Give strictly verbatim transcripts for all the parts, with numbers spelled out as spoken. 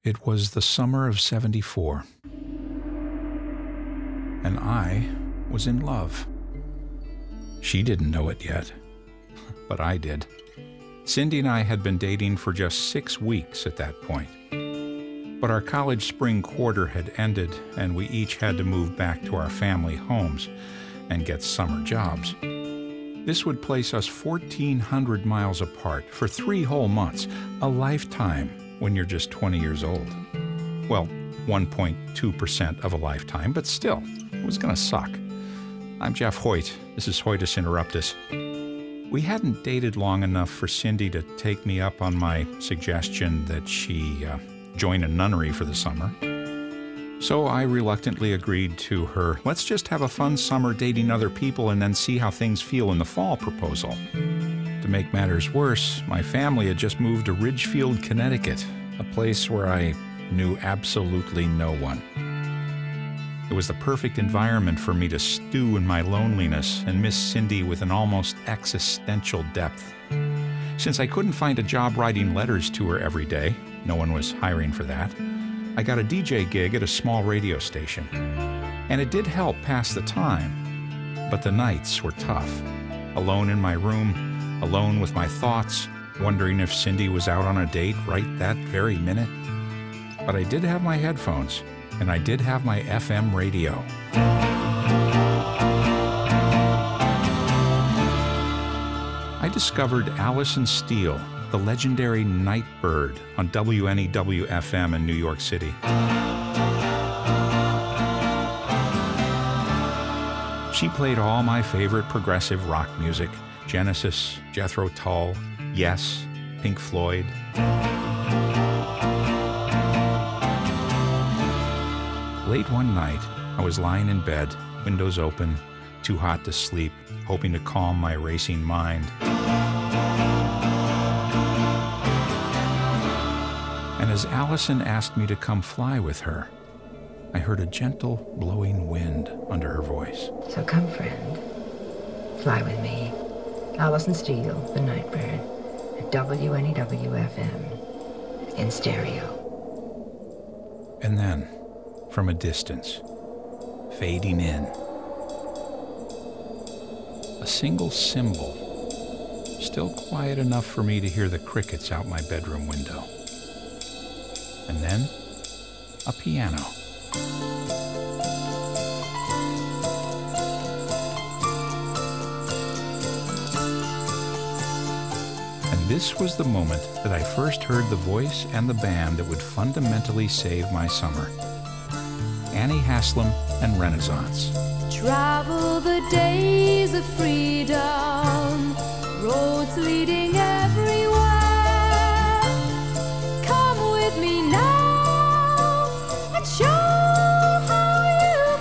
It was the summer of seventy-four, and I was in love. She didn't know it yet, but I did. Cindy and I had been dating for just six weeks at that point. But our college spring quarter had ended, and we each had to move back to our family homes and get summer jobs. This would place us fourteen hundred miles apart for three whole months, a lifetime when you're just twenty years old. Well, one point two percent of a lifetime, but still, it was gonna suck. I'm Jeff Hoyt. This is Hoytus Interruptus. We hadn't dated long enough for Cindy to take me up on my suggestion that she uh, join a nunnery for the summer. So I reluctantly agreed to her, let's just have a fun summer dating other people and then see how things feel in the fall proposal. To make matters worse, my family had just moved to Ridgefield, Connecticut, a place where I knew absolutely no one. It was the perfect environment for me to stew in my loneliness and miss Cindy with an almost existential depth. Since I couldn't find a job writing letters to her every day, no one was hiring for that, I got a D J gig at a small radio station. And it did help pass the time, but the nights were tough. Alone in my room, alone with my thoughts, wondering if Cindy was out on a date right that very minute. But I did have my headphones, and I did have my F M radio. I discovered Allison Steele, the legendary Night Bird, on W N E W F M in New York City. She played all my favorite progressive rock music: Genesis, Jethro Tull, Yes, Pink Floyd. Late one night, I was lying in bed, windows open, too hot to sleep, hoping to calm my racing mind. And as Allison asked me to come fly with her, I heard a gentle blowing wind under her voice. So come, friend, fly with me. Allison Steele, the Night Bird, at W N E W F M, in stereo. And then, from a distance, fading in, a single symbol, still quiet enough for me to hear the crickets out my bedroom window. And then, a piano. And this was the moment that I first heard the voice and the band that would fundamentally save my summer. Annie Haslam and Renaissance. Travel the days of freedom, roads leading everywhere. Come with me now and show how you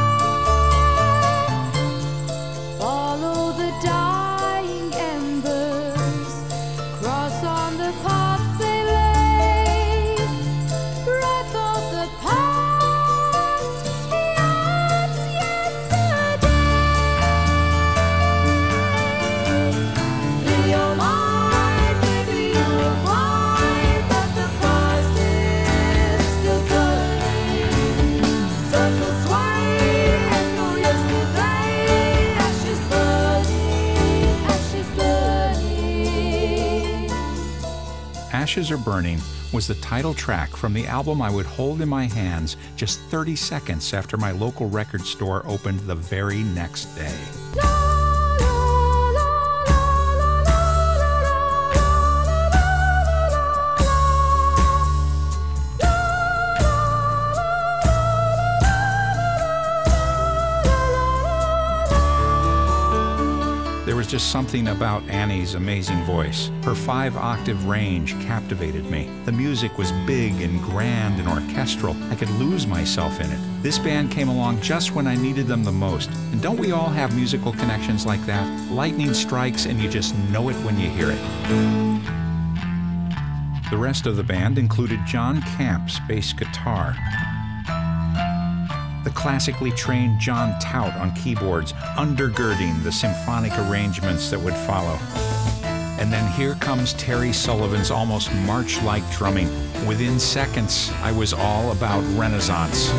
can. Follow the dying embers, cross on the paths they lay. Breath of the past, yet yesterday. Be your mind, maybe you will find that the past is still turning. Circles sway, echo yesterday. Ashes burning, ashes burning. Ashes Are Burning was the title track from the album I would hold in my hands just thirty seconds after my local record store opened the very next day. There was just something about Annie's amazing voice. Her five-octave range captivated me. The music was big and grand and orchestral. I could lose myself in it. This band came along just when I needed them the most. And don't we all have musical connections like that? Lightning strikes and you just know it when you hear it. The rest of the band included John Camp's bass guitar, the classically trained John Tout on keyboards, undergirding the symphonic arrangements that would follow. And then here comes Terry Sullivan's almost march-like drumming. Within seconds, I was all about Renaissance.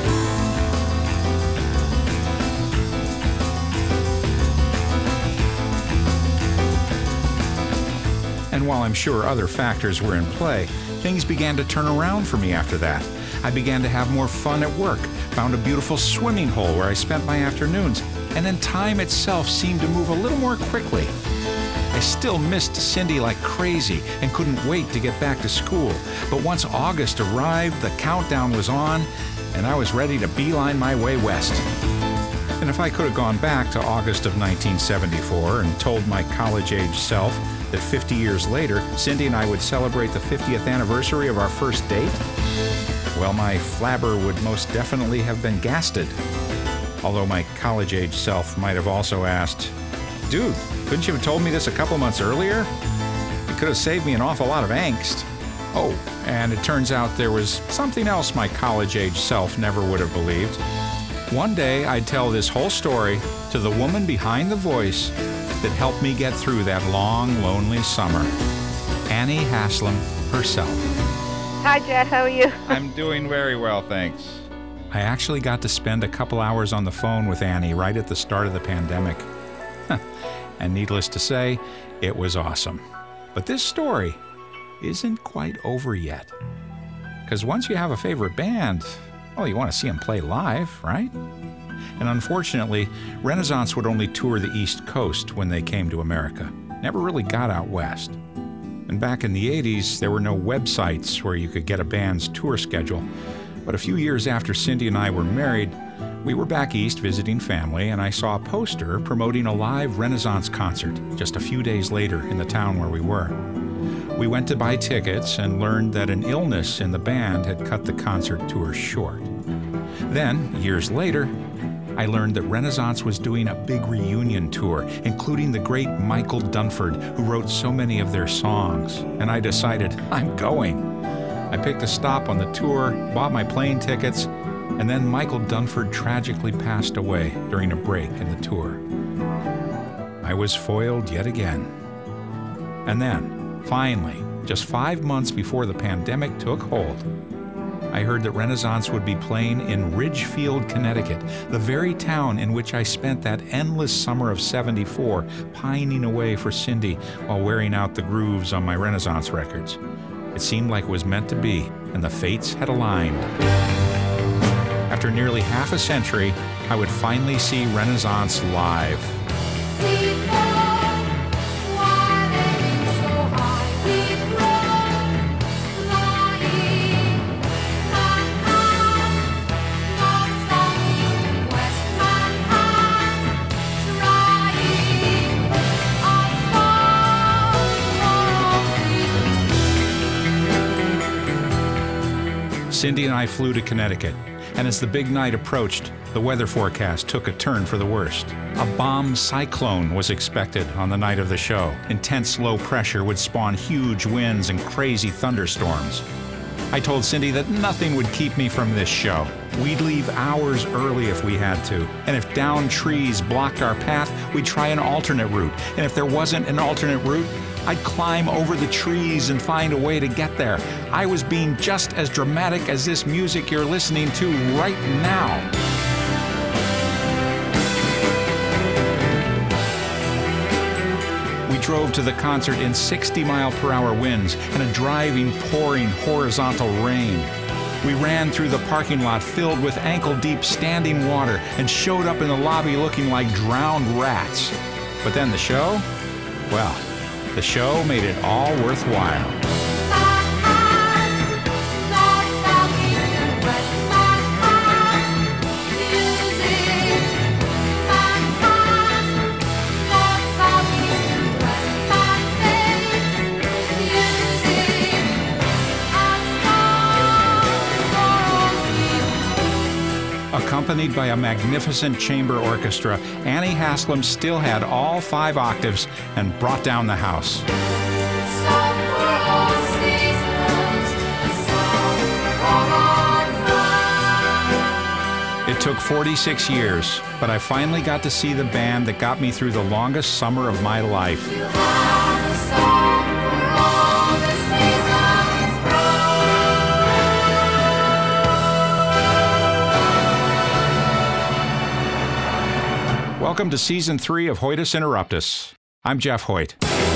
And while I'm sure other factors were in play, things began to turn around for me after that. I began to have more fun at work, found a beautiful swimming hole where I spent my afternoons, and then time itself seemed to move a little more quickly. I still missed Cindy like crazy and couldn't wait to get back to school. But once August arrived, the countdown was on, and I was ready to beeline my way west. And if I could have gone back to August of nineteen seventy-four and told my college-age self that fifty years later, Cindy and I would celebrate the fiftieth anniversary of our first date, well, my flabber would most definitely have been gasted. Although my college-age self might have also asked, "Dude, couldn't you have told me this a couple months earlier? It could have saved me an awful lot of angst." Oh, and it turns out there was something else my college-age self never would have believed. One day, I'd tell this whole story to the woman behind the voice that helped me get through that long, lonely summer. Annie Haslam herself. Hi, Jeff. How are you? I'm doing very well, thanks. I actually got to spend a couple hours on the phone with Annie right at the start of the pandemic. And needless to say, it was awesome. But this story isn't quite over yet. Because once you have a favorite band, well, you want to see them play live, right? And unfortunately, Renaissance would only tour the East Coast when they came to America. Never really got out west. And back in the eighties, there were no websites where you could get a band's tour schedule. But a few years after Cindy and I were married, we were back east visiting family, and I saw a poster promoting a live Renaissance concert just a few days later in the town where we were. We went to buy tickets and learned that an illness in the band had cut the concert tour short. Then, years later, I learned that Renaissance was doing a big reunion tour, including the great Michael Dunford, who wrote so many of their songs. And I decided, I'm going. I picked a stop on the tour, bought my plane tickets, and then Michael Dunford tragically passed away during a break in the tour. I was foiled yet again. And then, finally, just five months before the pandemic took hold, I heard that Renaissance would be playing in Ridgefield, Connecticut, the very town in which I spent that endless summer of seventy-four pining away for Cindy while wearing out the grooves on my Renaissance records. It seemed like it was meant to be, and the fates had aligned. After nearly half a century, I would finally see Renaissance live. Cindy and I flew to Connecticut, and as the big night approached, the weather forecast took a turn for the worst. A bomb cyclone was expected on the night of the show. Intense low pressure would spawn huge winds and crazy thunderstorms. I told Cindy that nothing would keep me from this show. We'd leave hours early if we had to, and if downed trees blocked our path, we'd try an alternate route. And if there wasn't an alternate route, I'd climb over the trees and find a way to get there. I was being just as dramatic as this music you're listening to right now. We drove to the concert in sixty mile per hour winds and a driving, pouring, horizontal rain. We ran through the parking lot filled with ankle-deep standing water and showed up in the lobby looking like drowned rats. But then the show? Well, the show made it all worthwhile. Accompanied by a magnificent chamber orchestra, Annie Haslam still had all five octaves and brought down the house. It took forty-six years, but I finally got to see the band that got me through the longest summer of my life. song for all the seasons Welcome to Season three of Hoitus Interruptus. I'm Jeff Hoyt.